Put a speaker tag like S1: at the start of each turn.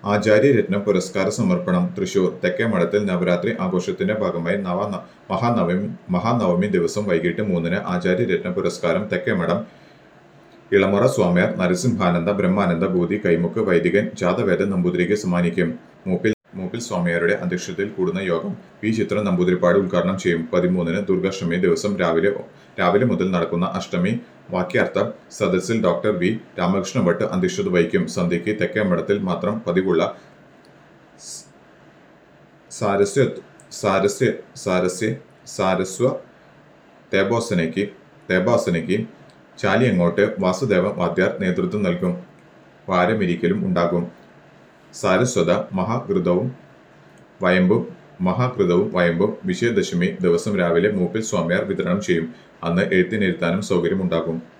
S1: ആചാര്യരത്നം പുരസ്കാര സമർപ്പണം തൃശൂർ തെക്കേമഠത്തിൽ നവരാത്രി ആഘോഷത്തിന്റെ ഭാഗമായി മഹാനവമി ദിവസം വൈകിട്ട് 3-ന് ആചാര്യരത്ന പുരസ്കാരം തെക്കേമഠം ഇളമുറ സ്വാമിയാർ നരസിംഹാനന്ദ ബ്രഹ്മാനന്ദ ഭൂതി കൈമുക്ക് വൈദികൻ ജാതവേദ നമ്പൂതിരിക്ക് സമ്മാനിക്കും. മൂപ്പിൽ സ്വാമിയാരുടെ അധ്യക്ഷതയിൽ കൂടുന്ന യോഗം പി. ചിത്ര നമ്പൂതിരിപ്പാട് ഉദ്ഘാടനം ചെയ്യും. 13-ന് ദുർഗാഷ്ടമി ദിവസം രാവിലെ മുതൽ നടക്കുന്ന അഷ്ടമി വാക്യാർത്ഥ സദസ്സിൽ ഡോക്ടർ വി. രാമകൃഷ്ണ ഭട്ട് അധ്യക്ഷത വഹിക്കും. സന്ധ്യയ്ക്ക് തെക്കേമഠത്തിൽ മാത്രം പതിവുള്ള സാരസ്വ തേബോസനയ്ക്ക് ചാലിയങ്ങോട്ട് വാസുദേവ വാദ്യാർ നേതൃത്വം നൽകും. വാരമിരിക്കലും ഉണ്ടാകും. സാരസ്വത മഹാകൃതവും വയമ്പും വിജയദശമി ദിവസം രാവിലെ മൂപ്പിൽ സ്വാമിയാർ വിതരണം ചെയ്യും. അന്ന് എഴുത്തിനിരുത്താനും സൗകര്യമുണ്ടാകും.